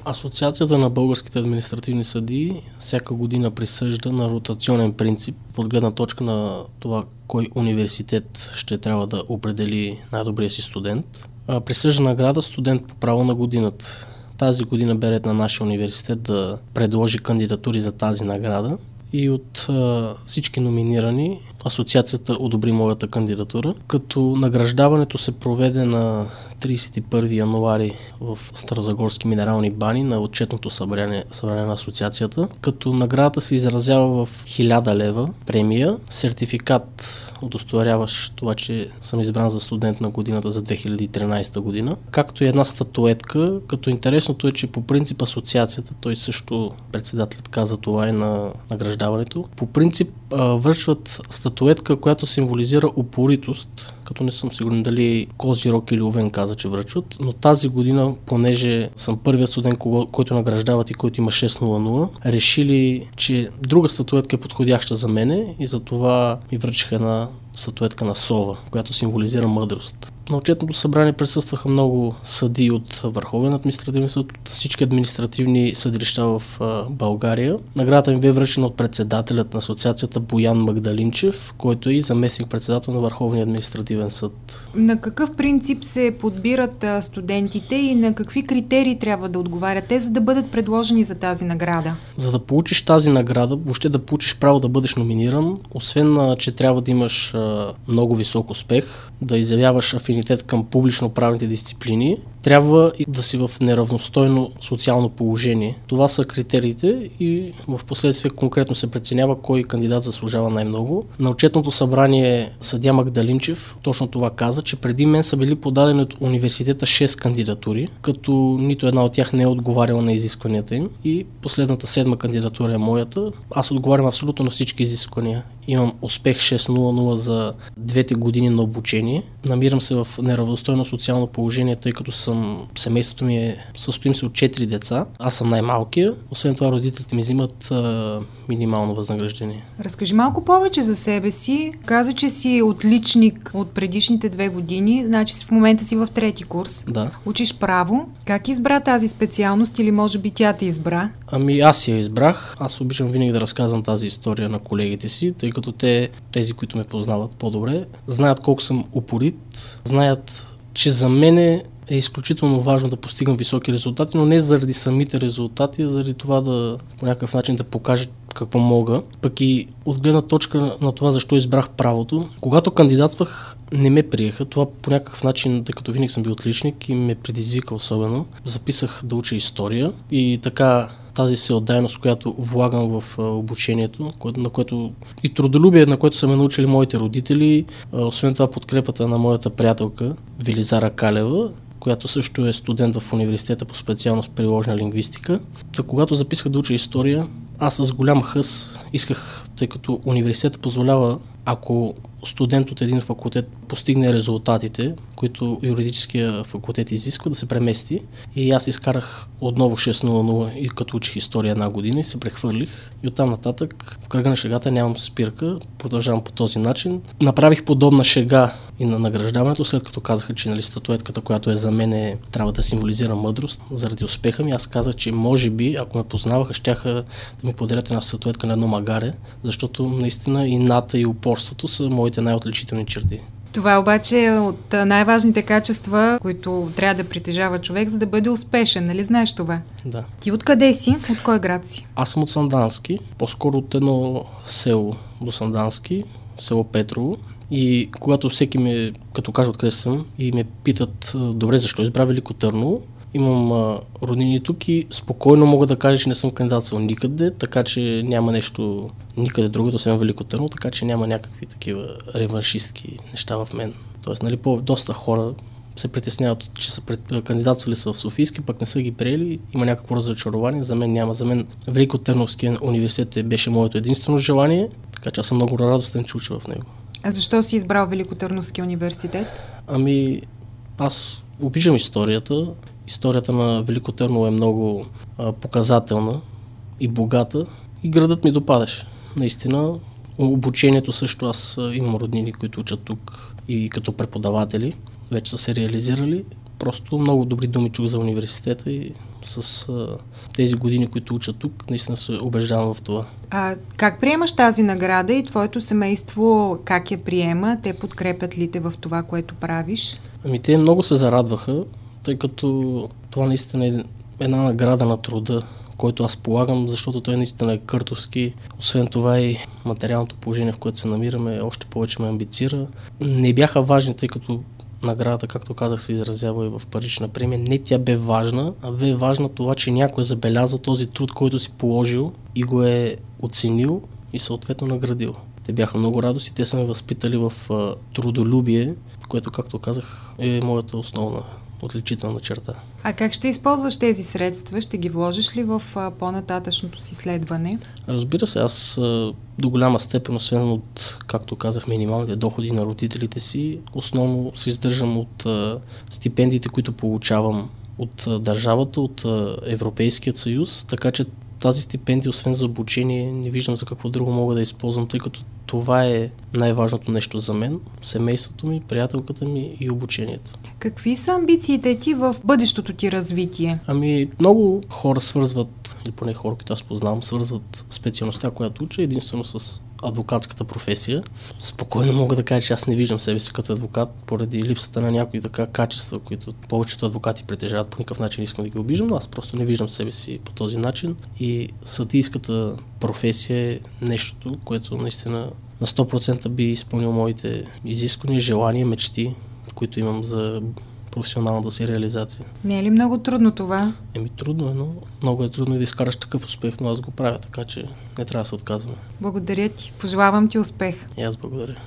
Асоциацията на българските административни съдии всяка година присъжда на ротационен принцип под гледна точка на това кой университет ще трябва да определи най-добрия си студент. Присъжда награда студент по право на годината. Тази година бе ред на нашия университет да предложи кандидатури за тази награда и от всички номинирани асоциацията одобри моята кандидатура, като награждаването се проведе на 31 януари в Старозагорски минерални бани на отчетното събрание на асоциацията, като наградата се изразява в 1000 лева премия, сертификат, удостоверяващ това, че съм избран за студент на годината за 2013 година, както и една статуетка, като интересното е, че по принцип асоциацията, той също председателят каза това и на награждаването, по принцип връчват статуетка, която символизира упоритост, като не съм сигурен дали Козирог или Овен каза, че връчват, но тази година, понеже съм първият студент, който награждават и който има 600, решили, че друга статуетка е подходяща за мене и затова ми връчиха една статуетка на сова, която символизира мъдрост. На отчетното събрание присъстваха много съдии от Върховен административен съд, от всички административни съдилища в България. Наградата ми бе връчена от председателят на асоциацията Боян Магдалинчев, който е и заместник-председател на Върховния административен съд. На какъв принцип се подбират студентите и на какви критерии трябва да отговарят те, за да бъдат предложени за тази награда? За да получиш тази награда, въобще да получиш право да бъдеш номиниран, освен че трябва да имаш много висок успех, да изявяваш афинитет към публично-правните дисциплини, трябва и да си в неравностойно социално положение. Това са критериите и в последствие конкретно се преценява кой кандидат заслужава най-много. На отчетното събрание съдия Магдалинчев точно това каза, че преди мен са били подадени от университета 6 кандидатури, като нито една от тях не е отговаряла на изискванията им и последната 7 кандидатура е моята. Аз отговарям абсолютно на всички изисквания. Имам успех 6.00 за 2 години на обучение. Намирам се в неравностойно социално положение, тъй като семейството ми състоим се от 4 деца. Аз съм най-малкия. Освен това, родителите ми взимат минимално възнаграждение. Разкажи малко повече за себе си. Каза, че си отличник от предишните 2 години, значи в момента си в 3-ти курс. Да. Учиш право. Как избра тази специалност или може би тя те избра? Аз я избрах. Аз обичам винаги да разказвам тази история на колегите си, тъй като тези, които ме познават по-добре, знаят колко съм упорит, знаят, че за мен е изключително важно да постигам високи резултати, но не заради самите резултати, а заради това да по някакъв начин да покажа какво мога. Пък и от гледна точка на това защо избрах правото. Когато кандидатствах, не ме приеха. Това по някакъв начин, тъй като винаги съм бил отличник и ме предизвика особено. Записах да уча история и така тази всеотдайност, която влагам в обучението, на което и трудолюбие, на което са ме научили моите родители, освен това подкрепата на моята приятелка Велизара Калева, която също е студент в университета по специалност приложна лингвистика. Когато записах да уча история, аз с голям хъс исках, тъй като университетът позволява, ако студент от един факултет постигне резултатите, които юридическия факултет изисква, да се премести. И аз изкарах отново 6.00 и като учих история 1 година и се прехвърлих. И оттам нататък в кръга на шегата нямам спирка, продължавам по този начин. Направих подобна шега и на награждаването, след като казаха, че статуетката, която е за мен, трябва да символизира мъдрост заради успеха ми. Аз казах, че може би, ако ме познаваха, щяха да ми подарят една статуетка на едно магаре, защото наистина ината и упорството са моите най-отличителни черти. Това обаче е от най-важните качества, които трябва да притежава човек, за да бъде успешен, нали знаеш това? Да. Ти откъде си? От кой град си? Аз съм от Сандански, по-скоро от едно село до Сандански, село Петрово. И когато всеки като кажа откъде съм и ме питат, добре, защо избра Велико Търново, имам роднини тук и спокойно мога да кажа, че не съм кандидатствал никъде, така че няма нещо никъде друго, освен Велико Търново, така че няма някакви такива реваншистки неща в мен. Тоест, доста хора се притесняват, че са кандидатствали са в Софийски, пък не са ги приели, има някакво разочарование. За мен няма. За мен Велико Търновския университет беше моето единствено желание, така че аз съм много радостен, че уча в него. А защо си избрал Велико Търновския университет? Аз обичам историята. Историята на Велико Търново е много показателна и богата и градът ми допадаше. Наистина, обучението също, аз имам роднини, които учат тук и като преподаватели, вече са се реализирали. Просто много добри думи чух за университета и с тези години, които уча тук, наистина се убеждавам в това. Как приемаш тази награда и твоето семейство как я приема? Те подкрепят ли те в това, което правиш? Те много се зарадваха, тъй като това наистина е една награда на труда, който аз полагам, защото той наистина е къртовски. Освен това и материалното положение, в което се намираме, още повече ме амбицира. Не бяха важни, тъй като наградата, както казах, се изразява и в парична премия. Не тя бе важна, а бе важна това, че някой е забелязал този труд, който си положил и го е оценил и съответно наградил. Те бяха много радости, те са ме възпитали в трудолюбие, което, както казах, е моята основна отличителна черта. А как ще използваш тези средства? Ще ги вложиш ли в по-нататъчното си следване? Разбира се, аз до голяма степен, освен от, както казах, минималните доходи на родителите си, основно се издържам от стипендиите, които получавам от държавата, от Европейският съюз, така че тази стипендия, освен за обучение, не виждам за какво друго мога да използвам, тъй като това е най-важното нещо за мен, семейството ми, приятелката ми и обучението. Какви са амбициите ти в бъдещото ти развитие? Много хора свързват, или поне хора, които аз познавам, свързват специалността, която уча, единствено с адвокатската професия. Спокойно мога да кажа, че аз не виждам себе си като адвокат, поради липсата на някои така качества, които повечето адвокати притежават. По никакъв начин искам да ги обиждам, но аз просто не виждам себе си по този начин. И съдийската професия е нещото, което наистина на 100% би изпълнил моите изисквания, желания, мечти, които имам за професионалната си реализация. Не е ли много трудно това? Трудно е, но много е трудно и да изкараш такъв успех, но аз го правя, така че не трябва да се отказвам. Благодаря ти. Пожелавам ти успех. И аз благодаря.